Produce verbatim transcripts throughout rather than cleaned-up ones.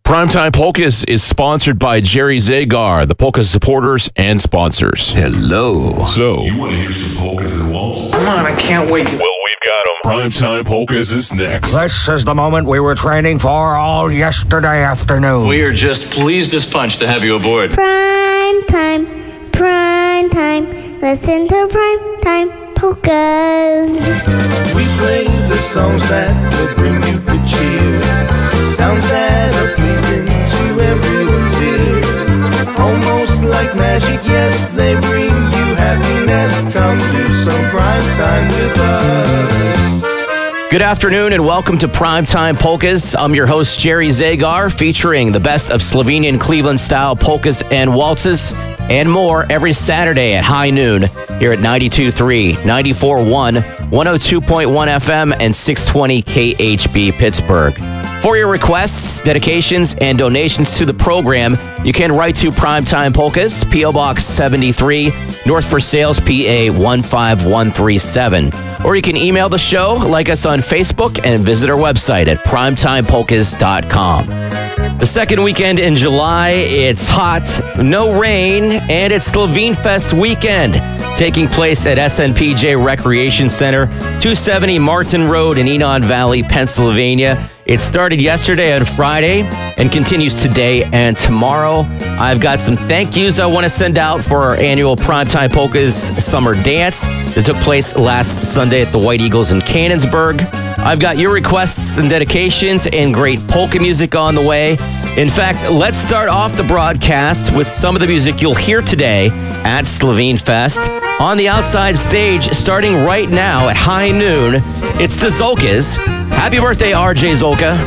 Primetime Polkas is sponsored by Jerry Zagar, the Polka supporters and sponsors. Hello. So, You want to hear some polkas and waltzes? Come on, I can't wait. Well, we've got them. Primetime Polkas is next. This is the moment we were training for all yesterday afternoon. We are just pleased as punch to have you aboard. Prime time, prime time. Listen to prime time polkas. We play the songs that will bring you good cheer. Sounds that are pleasing to everyone's ear. Almost like magic, yes, they bring you happiness. Come do some prime time with us. Good afternoon and welcome to Primetime Polkas. I'm your host, Jerry Zagar, featuring the best of Slovenian Cleveland-style polkas and waltzes and more every Saturday at high noon here at ninety-two point three, ninety-four point one, one oh two point one F M, and six twenty K H B Pittsburgh. For your requests, dedications, and donations to the program, you can write to Primetime Polkas, P O Box seventy-three, North Versailles, P A one five one three seven. Or you can email the show, like us on Facebook, and visit our website at primetime polkas dot com. The second weekend in July, it's hot, no rain, and it's Slovene Fest weekend, taking place at S N P J Recreation Center, two seventy Martin Road in Enon Valley, Pennsylvania. It started yesterday on Friday and continues today and tomorrow. I've got some thank yous I want to send out for our annual Primetime Polkas Summer Dance that took place last Sunday at the White Eagles in Canonsburg. I've got your requests and dedications and great polka music on the way. In fact, let's start off the broadcast with some of the music you'll hear today at Slovene Fest. On the outside stage, starting right now at high noon, it's the Zolkas. Happy birthday, R J Zolka.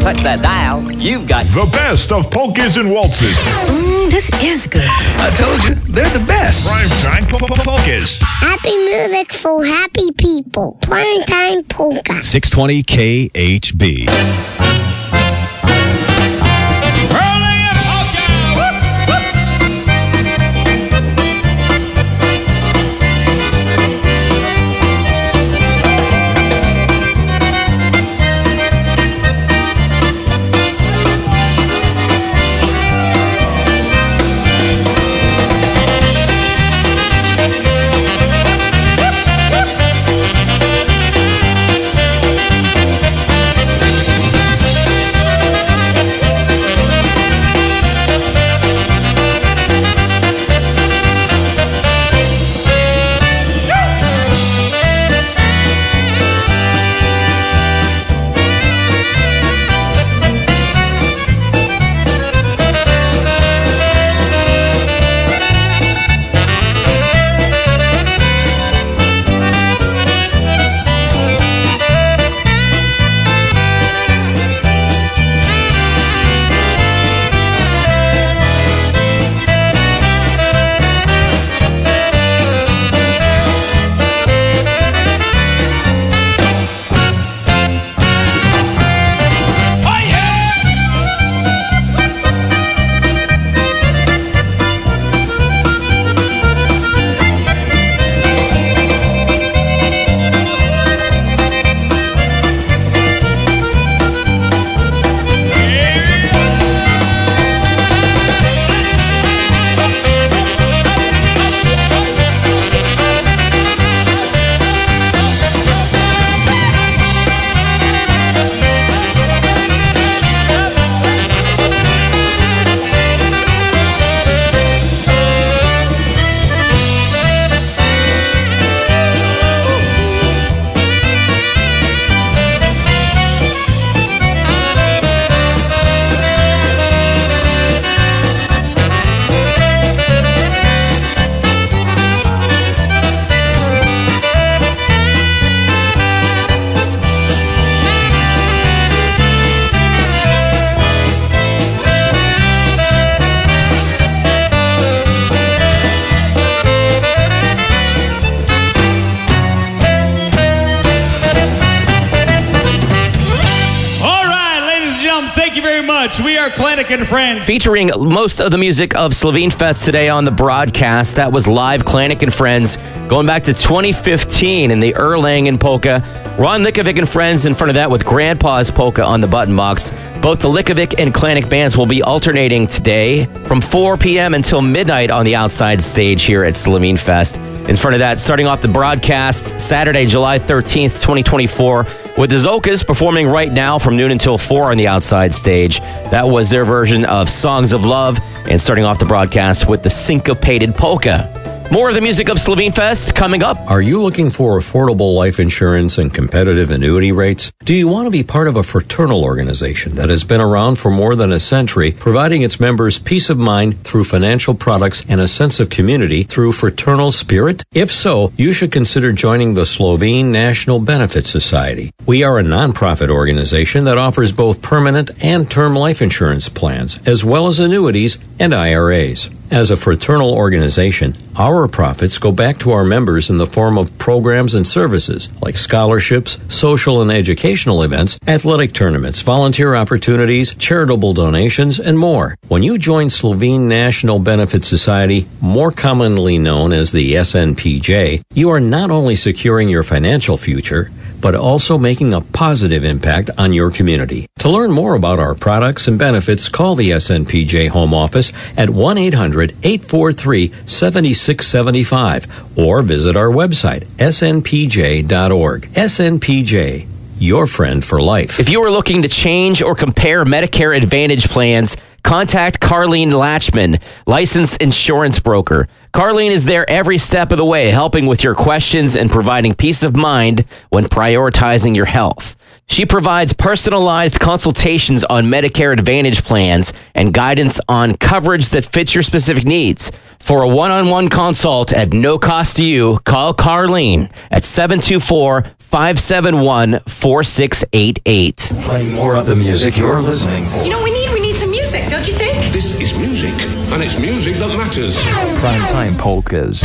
touch that dial, you've got The best of polkas and waltzes. Mm, this is good. I told you, they're the best. Primetime po- po- polkas. Happy music for happy people. Primetime polka. six twenty K H B. We are Klenik and Friends. Featuring most of the music of Slovene Fest today on the broadcast. That was live Klenik and Friends going back to twenty fifteen in the Erlangen Polka. Ron Likovic and Friends in front of that with Grandpa's Polka on the button box. Both the Likovic and Klenik bands will be alternating today from four p.m. until midnight on the outside stage here at Slovene Fest. In front of that, starting off the broadcast Saturday, July thirteenth, twenty twenty-four, with the Zokas performing right now from noon until four on the outside stage. That was their version of Songs of Love, and starting off the broadcast with the Syncopated Polka. More of the music of Slovene Fest coming up. Are you looking for affordable life insurance and competitive annuity rates? Do you want to be part of a fraternal organization that has been around for more than a century, providing its members peace of mind through financial products and a sense of community through fraternal spirit? If so, you should consider joining the Slovene National Benefit Society. We are a nonprofit organization that offers both permanent and term life insurance plans, as well as annuities and I R As. As a fraternal organization, our profits go back to our members in the form of programs and services like scholarships, social and educational events, athletic tournaments, volunteer opportunities, charitable donations, and more. When you join Slovene National Benefit Society, more commonly known as the S N P J, you are not only securing your financial future, but also making a positive impact on your community. To learn more about our products and benefits, call the S N P J Home Office at one eight hundred, eight four three, seven six seven five or visit our website, s n p j dot org. S N P J, your friend for life. If you are looking to change or compare Medicare Advantage plans, contact Carlene Latchman, licensed insurance broker. Carlene is there every step of the way, helping with your questions and providing peace of mind when prioritizing your health. She provides personalized consultations on Medicare Advantage plans and guidance on coverage that fits your specific needs. For a one-on-one consult at no cost to you, call Carlene at seven two four, five seven one, four six eight eight. Playing more of the music you're listening for. You know, we need we need some music, don't you think? This is music, and it's music that matters. Primetime polkas.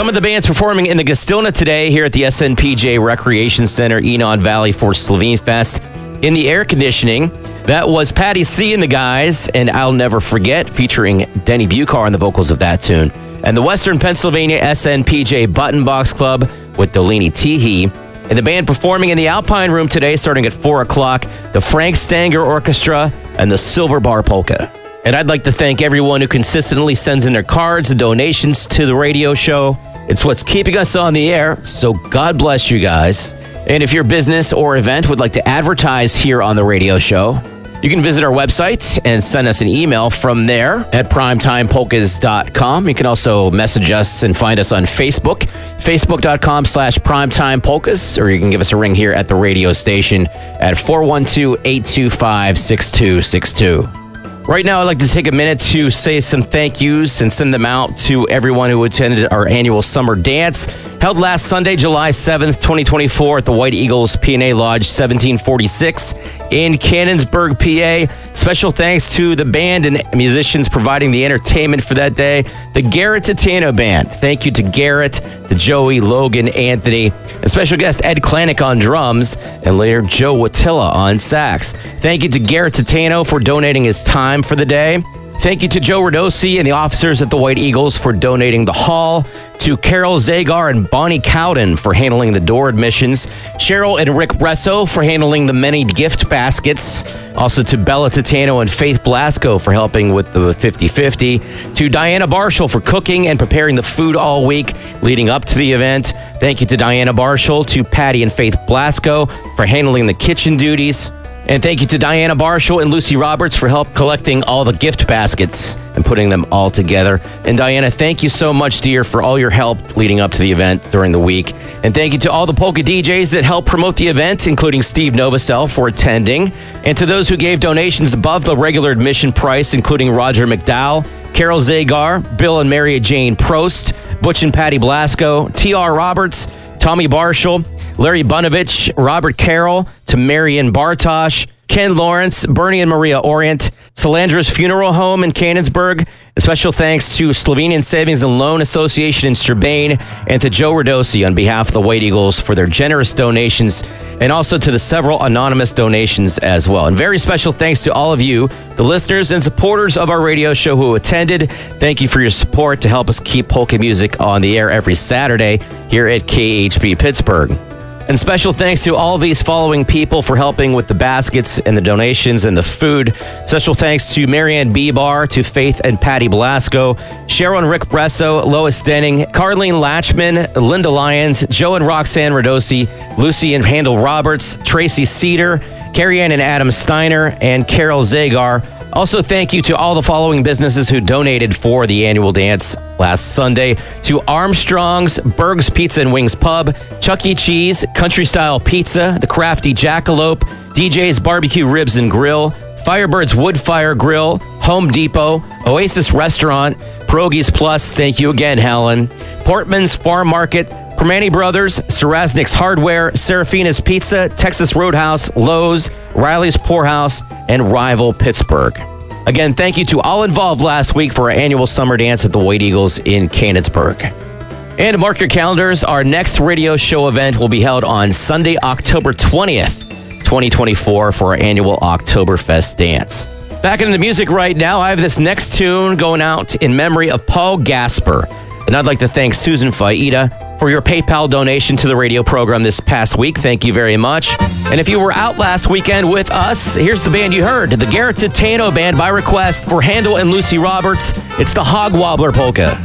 Some of the bands performing in the Gastilna today here at the S N P J Recreation Center, Enon Valley for Slovene Fest. In the air conditioning, that was Patty C and the guys, and I'll Never Forget, featuring Denny Bucar on the vocals of that tune. And the Western Pennsylvania S N P J Button Box Club with Dolini Teehee. And the band performing in the Alpine Room today, starting at four o'clock, the Frank Stanger Orchestra and the Silver Bar Polka. And I'd like to thank everyone who consistently sends in their cards and donations to the radio show. It's what's keeping us on the air, so God bless you guys. And if your business or event would like to advertise here on the radio show, you can visit our website and send us an email from there at primetime polkas dot com. You can also message us and find us on Facebook, facebook.com slash primetimepolkas, or you can give us a ring here at the radio station at four one two, eight two five, six two six two. Right now, I'd like to take a minute to say some thank yous and send them out to everyone who attended our annual summer dance, held last Sunday, July seventh, twenty twenty-four at the White Eagles P and A Lodge seventeen forty-six in Cannonsburg, P A. Special thanks to the band and musicians providing the entertainment for that day, the Garrett Titano Band. Thank you to Garrett, to Joey, Logan, Anthony, and special guest Ed Klanick on drums, and later Joe Watilla on sax. Thank you to Garrett Titano for donating his time for the day. Thank you to Joe Radosi and the officers at the White Eagles for donating the hall, to Carol Zagar and Bonnie Cowden for handling the door admissions, Cheryl and Rick Bresso for handling the many gift baskets, also to Bella Titano and Faith Blasco for helping with the fifty-fifty, to Diana Barshall for cooking and preparing the food all week leading up to the event. Thank you to Diana Barshall, to Patty and Faith Blasco for handling the kitchen duties. And thank you to Diana Barshall and Lucy Roberts for help collecting all the gift baskets and putting them all together. And Diana, thank you so much, dear, for all your help leading up to the event during the week. And thank you to all the polka D Js that helped promote the event, including Steve Novosel for attending. And to those who gave donations above the regular admission price, including Roger McDowell, Carol Zagar, Bill and Mary Jane Prost, Butch and Patty Blasco, T R Roberts, Tommy Barshall, Larry Bunovich, Robert Carroll, to Marion Bartosh, Ken Lawrence, Bernie and Maria Orient, Solandra's Funeral Home in Cannonsburg. A special thanks to Slovenian Savings and Loan Association in Strabane, and to Joe Radosi on behalf of the White Eagles for their generous donations, and also to the several anonymous donations as well. And very special thanks to all of you, the listeners and supporters of our radio show who attended. Thank you for your support to help us keep polka music on the air every Saturday here at K H B Pittsburgh. And special thanks to all these following people for helping with the baskets and the donations and the food. Special thanks to Marianne Bebar, to Faith and Patty Blasco, Cheryl and Rick Bresso, Lois Denning, Carlene Latchman, Linda Lyons, Joe and Roxanne Radosi, Lucy and Handel Roberts, Tracy Cedar, Carrie Ann and Adam Steiner, and Carol Zagar. Also, thank you to all the following businesses who donated for the annual dance last Sunday: to Armstrong's, Berg's Pizza and Wings Pub, Chuck E. Cheese, Country Style Pizza, The Crafty Jackalope, D J's Barbecue Ribs and Grill, Firebird's Woodfire Grill, Home Depot, Oasis Restaurant, Pierogies Plus, thank you again, Helen, Portman's Farm Market, Permani Brothers, Sarasnik's Hardware, Serafina's Pizza, Texas Roadhouse, Lowe's, Riley's Poorhouse, and Rival Pittsburgh. Again, thank you to all involved last week for our annual summer dance at the White Eagles in Cannonsburg. And mark your calendars, our next radio show event will be held on Sunday, October twentieth, twenty twenty-four for our annual Oktoberfest dance. Back into the music right now, I have this next tune going out in memory of Paul Gasper. And I'd like to thank Susan Faida for your PayPal donation to the radio program this past week. Thank you very much. And if you were out last weekend with us, here's the band you heard, the Garrett Titano Band by request for Handel and Lucy Roberts. It's the Hog Wobbler Polka.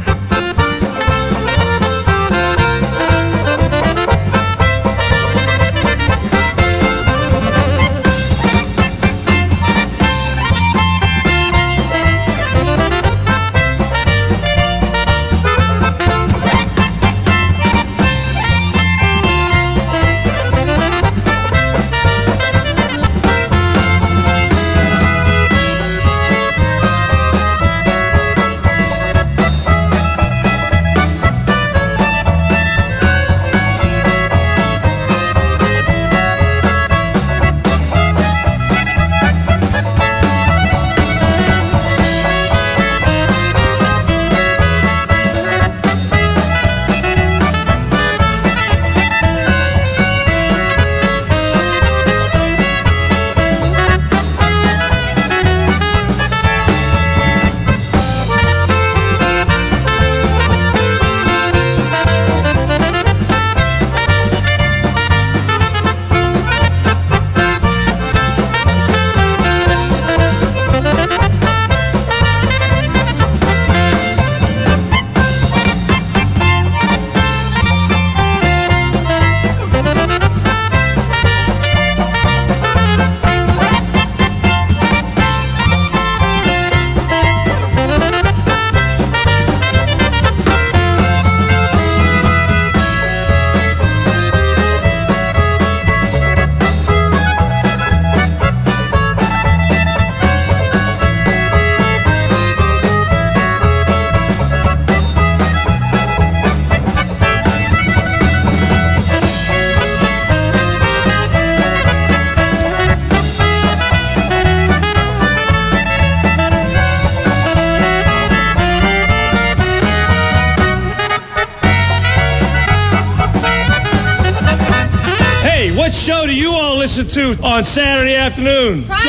listen to on Saturday afternoon. Jack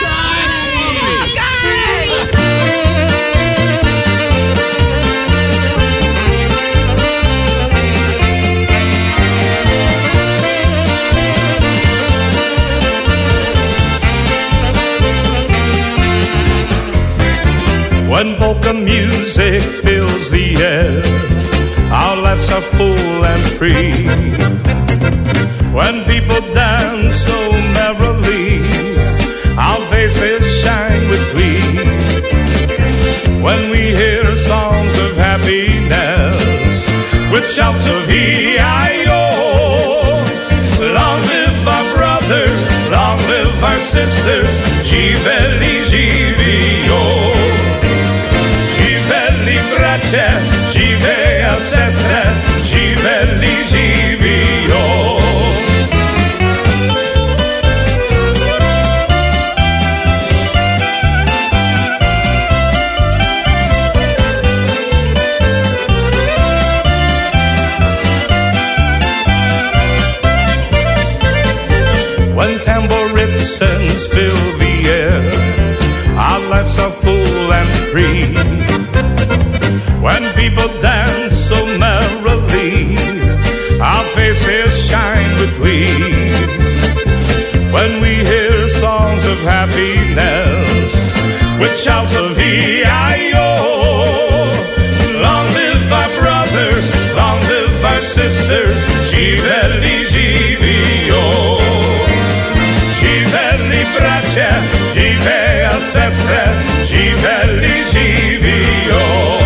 When polka music fills the air, our lives are full and free. When people dance so merrily, our faces shine with glee. When we hear songs of happiness with shouts of E I O, long live our brothers, long live our sisters, Gibelli, Givio. Gibelli bracie, Givea sestre, Gibelli, Givio. When tambourines fill the air, our lives are full and free. When people dance so merrily, our faces shine with glee. When we hear songs of happiness with shouts of E I O, long live our brothers, long live our sisters, Gibelli, Givio. Gibelli bracie, Givea sestre, Gibelli, Givio.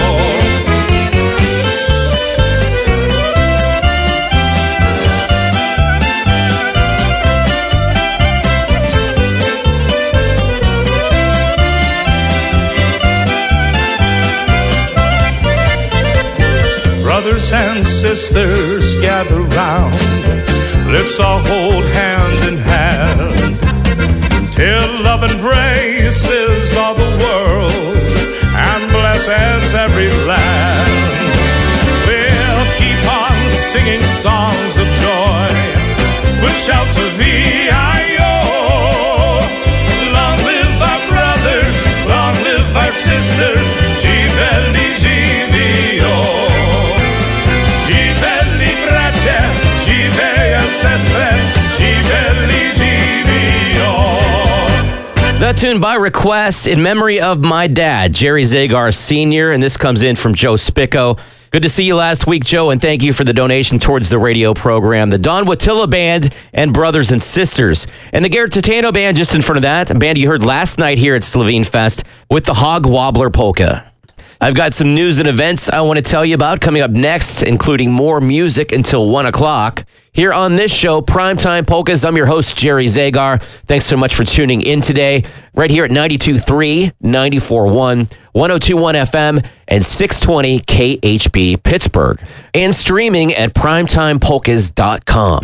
Brothers and sisters, gather round. Let's all hold hand in hand till love embraces all the world and blesses every land. We'll keep on singing songs of joy with shouts of E I O. Long live our brothers, long live our sisters, Gibelli, Givio. Gibelli bracie, Givea sestre, Gibelli, Givio. That tune by request in memory of my dad, Jerry Zagar Senior, and this comes in from Joe Spicco. Good to see you last week, Joe, and thank you for the donation towards the radio program. The Don Wattilla Band and Brothers and Sisters. And the Garrett Titano Band just in front of that, a band you heard last night here at Slovene Fest with the Hog Wobbler Polka. I've got some news and events I want to tell you about coming up next, including more music until one o'clock. Here on this show, Primetime Polkas, I'm your host, Jerry Zagar. Thanks so much for tuning in today, right here at ninety-two point three, ninety-four point one, one oh two point one F M, and six twenty K H B Pittsburgh, and streaming at primetime polkas dot com.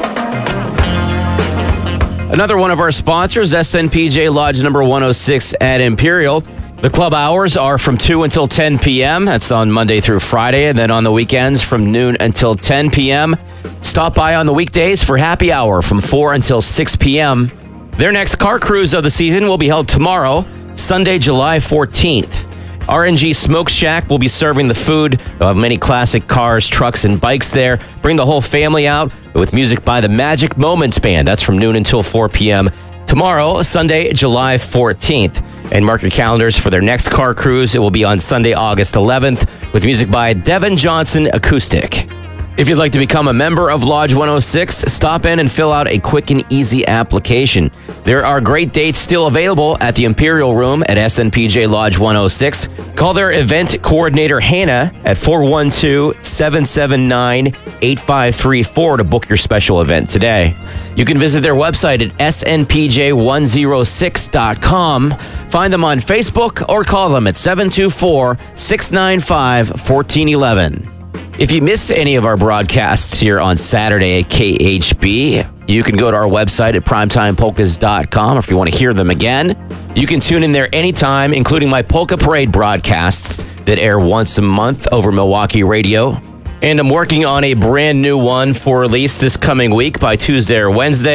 Another one of our sponsors, S N P J Lodge number one oh six at Imperial. The club hours are from two until ten p.m. That's on Monday through Friday, and then on the weekends from noon until ten p.m. Stop by on the weekdays for happy hour from four until six p.m. Their next car cruise of the season will be held tomorrow, Sunday, July fourteenth. R N G Smoke Shack will be serving the food. They'll have many classic cars, trucks, and bikes there. Bring the whole family out with music by the Magic Moments Band. That's from noon until four p.m. tomorrow, Sunday, July fourteenth. And mark your calendars for their next car cruise. It will be on Sunday, August eleventh, with music by Devin Johnson Acoustic. If you'd like to become a member of Lodge one oh six, stop in and fill out a quick and easy application. There are great dates still available at the Imperial Room at S N P J Lodge one oh six. Call their event coordinator, Hannah, at four one two, seven seven nine, eight five three four to book your special event today. You can visit their website at S N P J one oh six dot com. Find them on Facebook or call them at seven two four, six nine five, one four one one. If you miss any of our broadcasts here on Saturday at K H B, you can go to our website at primetime polkas dot com. Or if you want to hear them again, you can tune in there anytime, including my Polka Parade broadcasts that air once a month over Milwaukee Radio. And I'm working on a brand new one for release this coming week by Tuesday or Wednesday.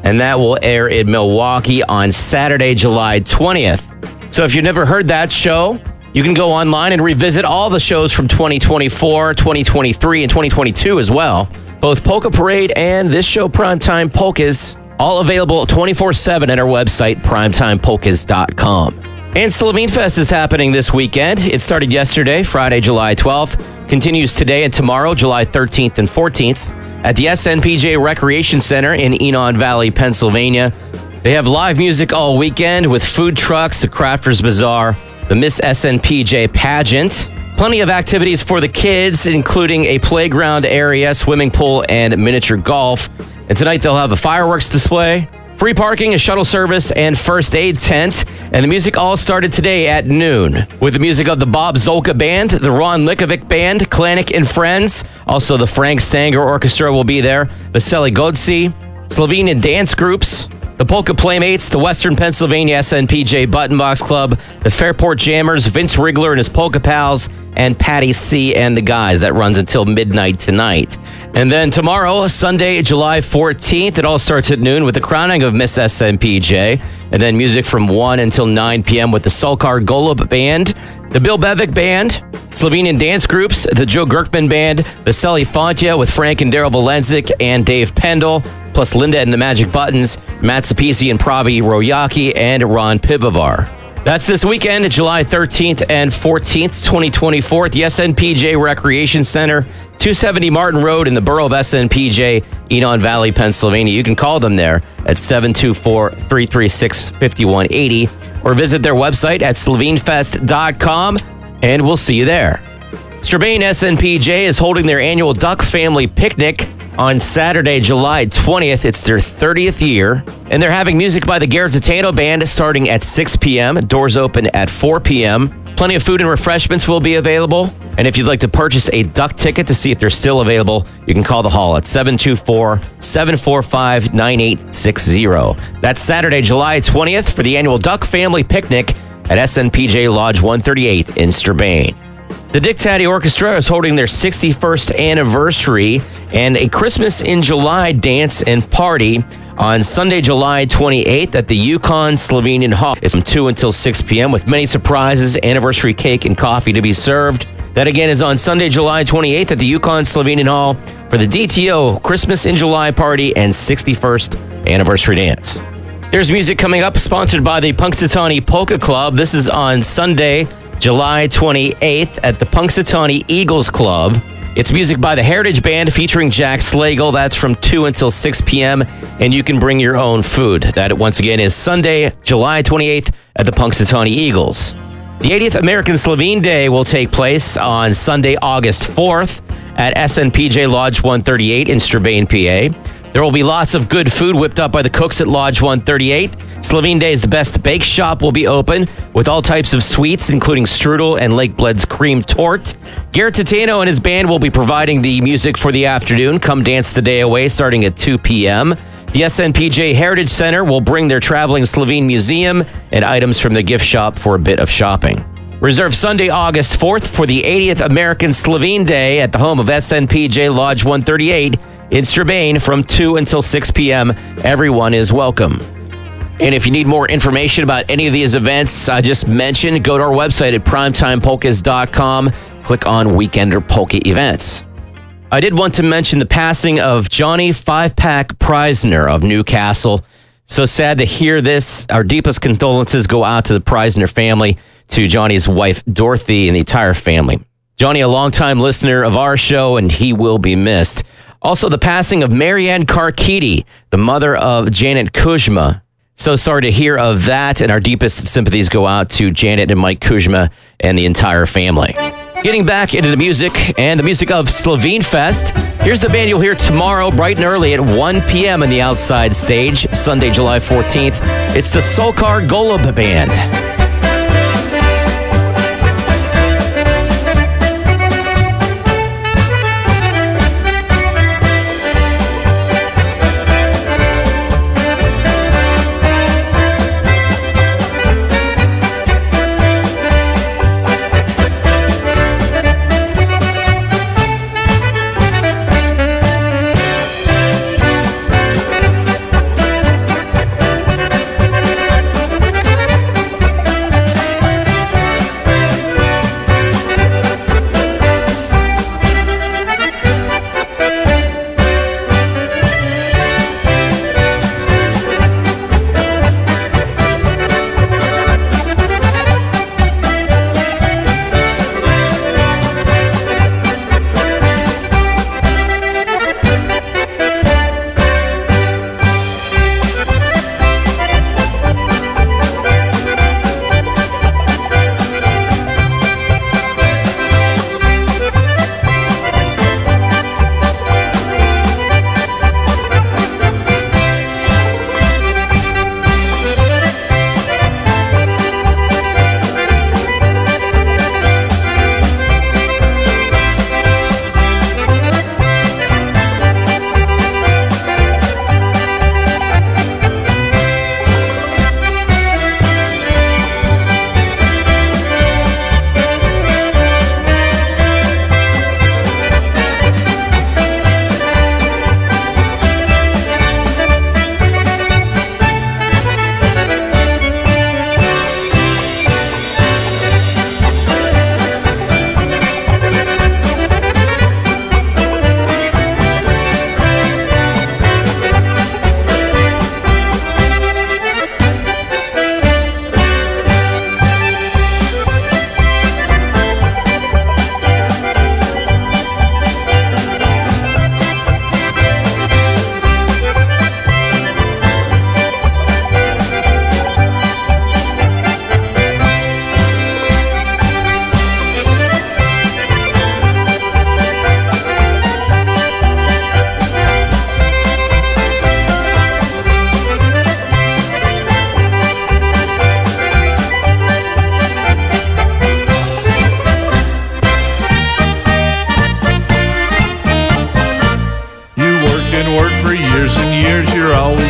and that will air in Milwaukee on Saturday, July twentieth. So if you've never heard that show, you can go online and revisit all the shows from twenty twenty-four, twenty twenty-three, and twenty twenty-two as well. Both Polka Parade and this show, Primetime Polkas, all available twenty-four seven at our website, primetime polkas dot com. And Slovene Fest is happening this weekend. It started yesterday, Friday, July twelfth, continues today and tomorrow, July thirteenth and fourteenth, at the S N P J Recreation Center in Enon Valley, Pennsylvania. They have live music all weekend with food trucks, the Crafters Bazaar, the Miss S N P J pageant. Plenty of activities for the kids, including a playground area, swimming pool, and miniature golf. And tonight they'll have a fireworks display, free parking, a shuttle service, and first aid tent. And the music all started today at noon with the music of the Bob Zolka Band, the Ron Likovic Band, Klanik and Friends. Also, the Frank Stanger Orchestra will be there, the Seli Godsi, Slovenian dance groups, the Polka Playmates, the Western Pennsylvania S N P J Button Box Club, the Fairport Jammers, Vince Rigler and his Polka Pals, and Patty C. and the Guys. That runs until midnight tonight. And then tomorrow, Sunday, July fourteenth, it all starts at noon with the crowning of Miss S N P J. And then music from one until nine p.m. with the Sulkar Golub Band, the Bill Bevic Band, Slovenian dance groups, the Joe Gerkman Band, the Seli Fontia with Frank and Daryl Valenzik and Dave Pendle, plus Linda and the Magic Buttons, Matt Sapisi and Pravi Royaki, and Ron Pivovar. That's this weekend, July thirteenth and fourteenth, twenty twenty-four, at the S N P J Recreation Center, two seventy Martin Road in the borough of S N P J, Enon Valley, Pennsylvania. You can call them there at seven two four, three three six, five one eight zero or visit their website at slovenefest dot com, and we'll see you there. Strabane S N P J is holding their annual Duck Family Picnic on Saturday, July twentieth. It's their thirtieth year, and they're having music by the Garrett Tatano Band starting at six p.m. Doors open at four p.m. Plenty of food and refreshments will be available. And if you'd like to purchase a duck ticket to see if they're still available, you can call the hall at seven two four, seven four five, nine eight six zero. That's Saturday, July twentieth for the annual Duck Family Picnic at S N P J Lodge one thirty-eight in Strabane. The Dick Taddy Orchestra is holding their sixty-first anniversary and a Christmas in July dance and party on Sunday, July twenty-eighth at the Yukon Slovenian Hall. It's from two until six p.m. with many surprises, anniversary cake, and coffee to be served. That again is on Sunday, July twenty-eighth at the Yukon Slovenian Hall for the D T O Christmas in July party and sixty-first anniversary dance. Here's music coming up, sponsored by the Punxsutawney Polka Club. This is on Sunday, July twenty-eighth at the Punxsutawney Eagles Club. It's music by the Heritage Band featuring Jack Slagle. That's from two until six p.m. and you can bring your own food. That, once again, is Sunday, July twenty-eighth at the Punxsutawney Eagles. The eightieth American Slovene Day will take place on Sunday, August fourth at S N P J Lodge one thirty-eight in Strabane, P A. There will be lots of good food whipped up by the cooks at Lodge one thirty-eight. Slovene Day's Best Bake Shop will be open with all types of sweets, including strudel and Lake Bled's cream tort. Garrett Tatano and his band will be providing the music for the afternoon. Come dance the day away starting at two p.m. The S N P J Heritage Center will bring their traveling Slovene museum and items from the gift shop for a bit of shopping. Reserve Sunday, August fourth for the eightieth American Slovene Day at the home of S N P J Lodge one thirty-eight in Strabane from two until six p.m. Everyone is welcome. And if you need more information about any of these events I just mentioned, go to our website at primetime polkas dot com. Click on Weekender Polka Events. I did want to mention the passing of Johnny Five-Pack Preisner of Newcastle. So sad to hear this. Our deepest condolences go out to the Preisner family, to Johnny's wife, Dorothy, and the entire family. Johnny, a longtime listener of our show, and he will be missed. Also, the passing of Marianne Karkidi, the mother of Janet Kuzma. So sorry to hear of that, and our deepest sympathies go out to Janet and Mike Kuzma and the entire family. Getting back into the music and the music of Slovene Fest, here's the band you'll hear tomorrow bright and early at one p.m. on the outside stage, Sunday, July fourteenth. It's the Sulkar Golub Band.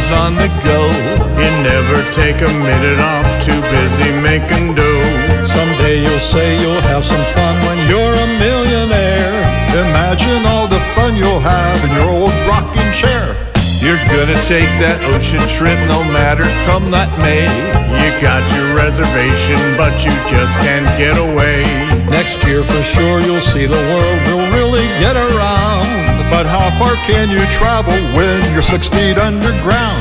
always on the go. You never take a minute off, too busy making dough. Someday you'll say you'll have some fun when you're a millionaire. Imagine all the fun you'll have in your old rocking chair. You're gonna take that ocean trip no matter come that may. You got your reservation, but you just can't get away. Next year for sure you'll see the world will really get around. But how far can you travel when you're six feet underground?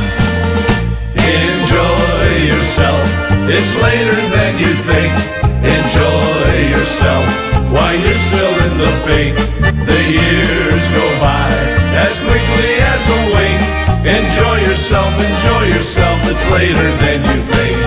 Enjoy yourself, it's later than you think. Enjoy yourself while you're still in the pink. The years go by as quickly as a wink. Enjoy yourself, enjoy yourself, it's later than you think.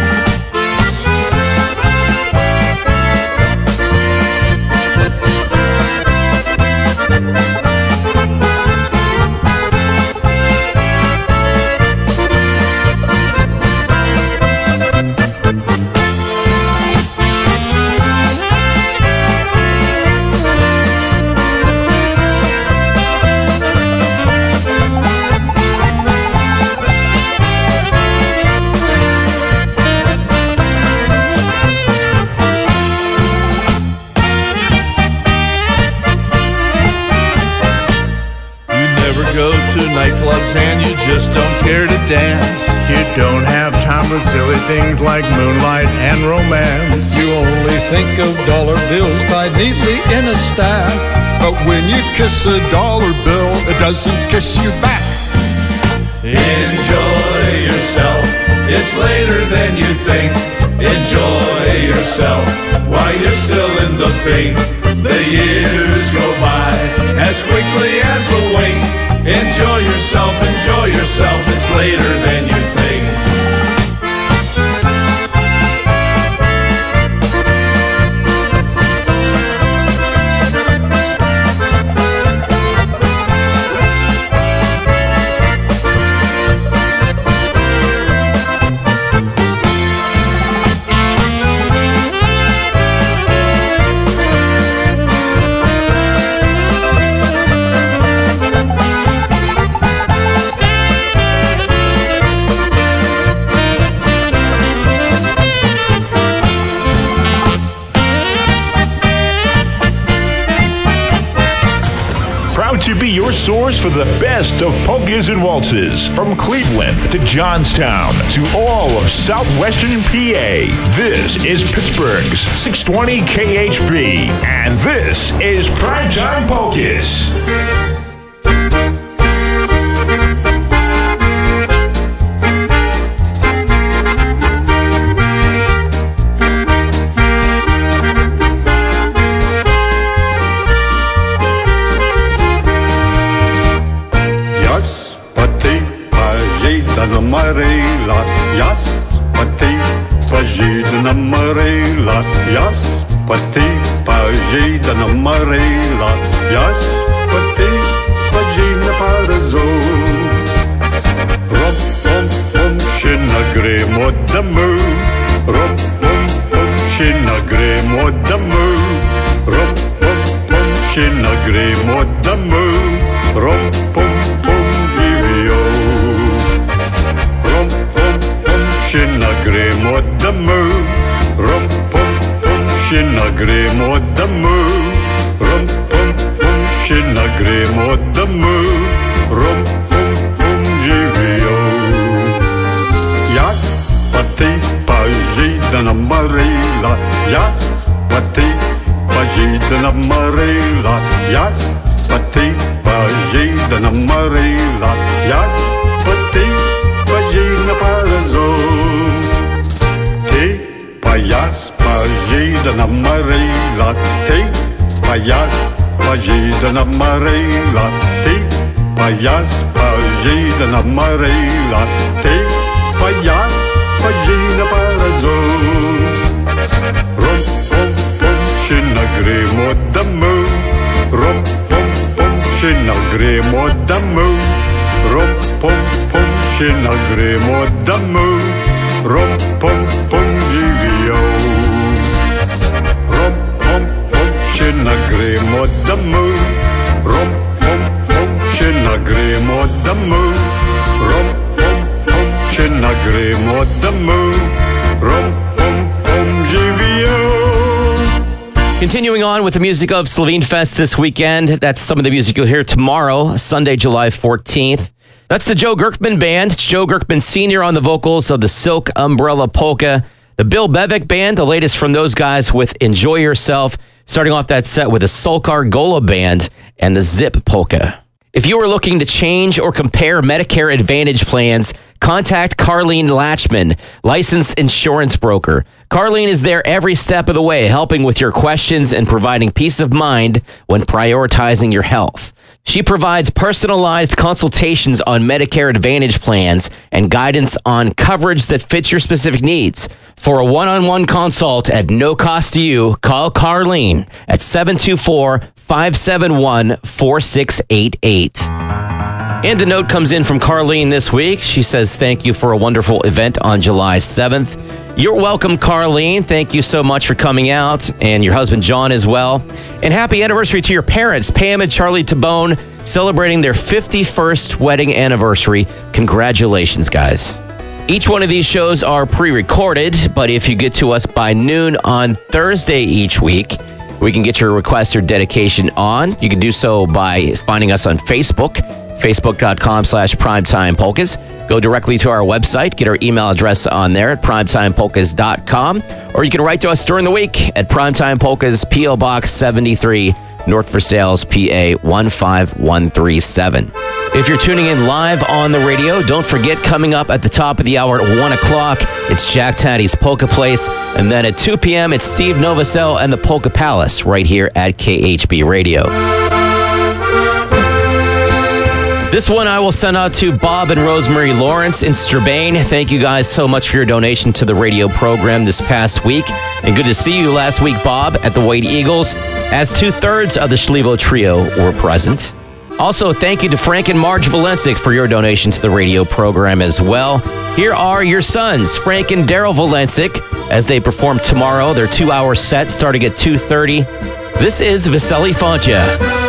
Nightclubs and you just don't care to dance. You don't have time for silly things like moonlight and romance. You only think of dollar bills tied neatly in a stack. But when you kiss a dollar bill, it doesn't kiss you back. Enjoy yourself, it's later than you think. Enjoy yourself while you're still in the pink. The years go by as quickly as a wink. Enjoy yourself, enjoy yourself, it's later than you think. To be your source for the best of polkas and waltzes. From Cleveland to Johnstown to all of southwestern P A. This is Pittsburgh's six twenty K H B. And this is Primetime Polkas. Marela, jas pati pažydina Marela, jas pati pažydina Marela, jas pati pažydina Parazol. Rom pom pom shina gremo damu, rom pom pom shina gremo damu, rom pom pom shina gremo damu, rom pom pom divio. Shina gremo damu, rum pum pum. Shina gremo damu, rum pum pum. Shina gremo damu, rum pum pum živio. Jak pati pažydina Marela, jas pati pažydina Marela, jas pati pažydina Marela, jas pati pažydina Parazol. Payas pažydina Marela, ty payas pažydina Marela, ty payas pažydina Marela, ty payas pažydina Parazol. Rum pum pum shina gremo damu, rum pum pum shina gremo damu, rum pum pum shina gremo damu, rum pum pum živio. Rum pum pum shina gremo damu, rum pum pum shina gremo damu, rum pum Continuing on with the music of Slovene Fest this weekend. That's some of the music you'll hear tomorrow, Sunday, July fourteenth. That's the Joe Gerkman Band. It's Joe Gerkman Senior on the vocals of the Silk Umbrella Polka. The Bill Bevick Band, the latest from those guys with Enjoy Yourself. Starting off that set with the Solkar Gola Band and the Zip Polka. If you are looking to change or compare Medicare Advantage plans, contact Carlene Latchman, licensed insurance broker. Carlene is there every step of the way, helping with your questions and providing peace of mind when prioritizing your health. She provides personalized consultations on Medicare Advantage plans and guidance on coverage that fits your specific needs. For a one-on-one consult at no cost to you, call Carlene at seven two four, five seven one, four six eight eight. And a note comes in from Carlene this week. She says, thank you for a wonderful event on July seventh. You're welcome, Carlene. Thank you so much for coming out, and your husband, John, as well. And happy anniversary to your parents, Pam and Charlie Tabone, celebrating their fifty-first wedding anniversary. Congratulations, guys. Each one of these shows are pre-recorded, but if you get to us by noon on Thursday each week, we can get your request or dedication on. You can do so by finding us on Facebook, facebook.com slash primetime polkas. Go directly to our website, get our email address on there at primetime polkas dot com, or you can write to us during the week at Primetime Polkas, P O Box seventy-three, North Versailles, P A one five one three seven. If you're tuning in live on the radio, don't forget, coming up at the top of the hour at one o'clock, it's Jack Taddy's Polka Place, and then at two p.m., it's Steve Novosel and the Polka Palace right here at K H B Radio. This one I will send out to Bob and Rosemary Lawrence in Strabane. Thank you guys so much for your donation to the radio program this past week. And good to see you last week, Bob, at the White Eagles, as two-thirds of the Schlevo Trio were present. Also, thank you to Frank and Marge Valencic for your donation to the radio program as well. Here are your sons, Frank and Daryl Valencic, as they perform tomorrow, their two-hour set starting at two thirty. This is Veseli Fontja.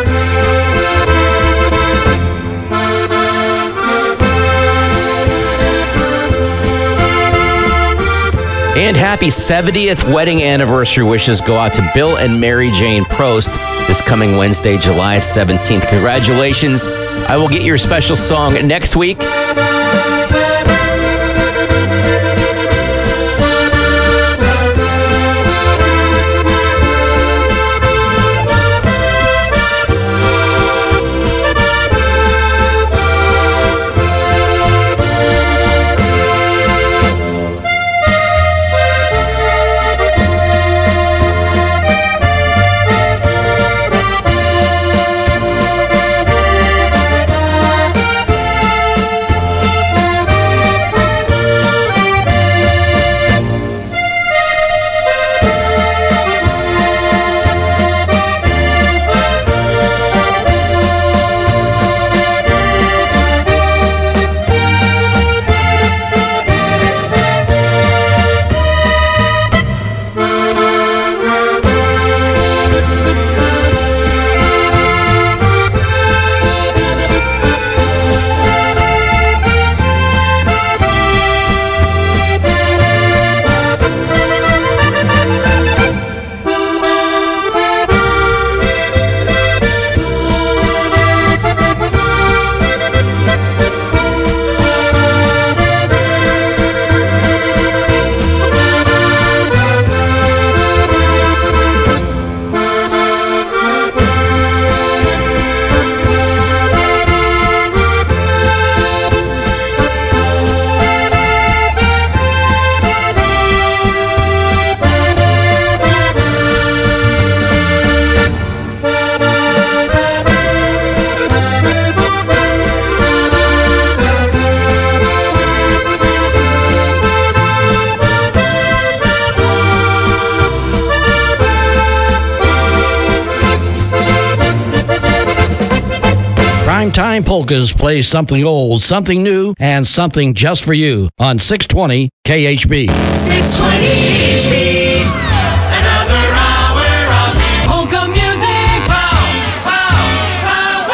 And happy seventieth wedding anniversary wishes go out to Bill and Mary Jane Prost this coming Wednesday, July seventeenth. Congratulations. I will get your special song next week. Time Polkas plays something old, something new, and something just for you on six twenty K H B. six twenty K H B. Another hour of polka music. Pow, pow, pow,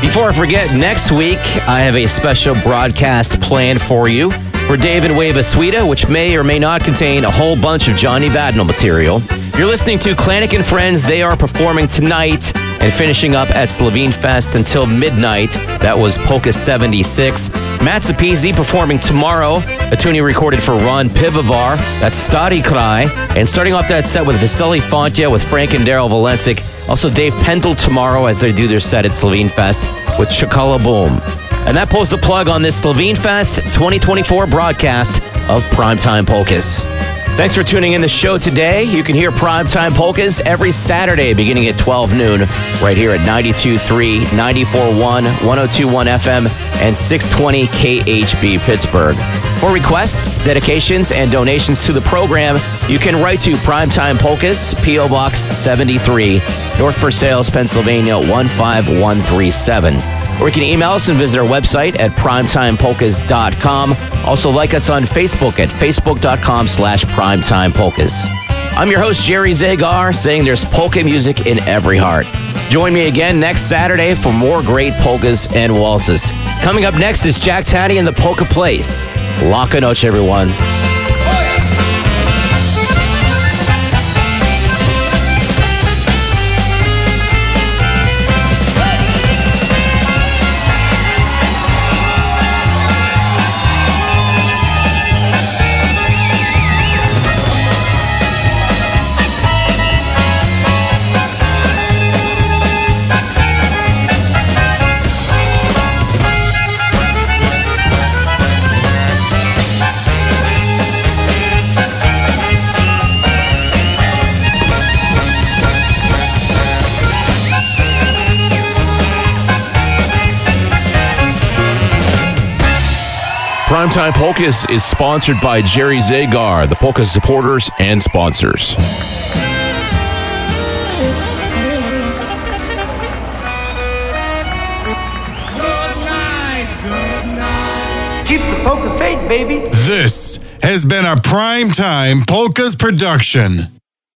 Before I forget, next week I have a special broadcast planned for you for David Wava Suita, which may or may not contain a whole bunch of Johnny Vadnal material. You're listening to Klanick and Friends. They are performing tonight and finishing up at Slovene Fest until midnight. That was Polka seventy-six. Matt Zapisi performing tomorrow, a tune he recorded for Ron Pivovar. That's Stari Kraj. And starting off that set with Vasily Fontya, with Frank and Daryl Valencic. Also Dave Pendle tomorrow as they do their set at Slovene Fest with Chakala Boom. And that pulls the plug on this Slovene Fest twenty twenty-four broadcast of Primetime Polkas. Thanks for tuning in the show today. You can hear Primetime Polkas every Saturday beginning at twelve noon right here at ninety-two point three, ninety-four point one, one oh two point one F M, and six twenty K H B Pittsburgh. For requests, dedications, and donations to the program, you can write to Primetime Polkas, P O Box seventy-three, North Versailles, Pennsylvania one five one three seven. Or you can email us and visit our website at primetime polkas dot com. Also like us on Facebook at facebook.com slash primetimepolkas. I'm your host, Jerry Zagar, saying there's polka music in every heart. Join me again next Saturday for more great polkas and waltzes. Coming up next is Jack Taddy and the Polka Place. Laka noche, everyone. Primetime Polkas is sponsored by Jerry Zagar, the Polka supporters and sponsors. Good night, good night. Keep the polka faith, baby. This has been a Primetime Polkas production.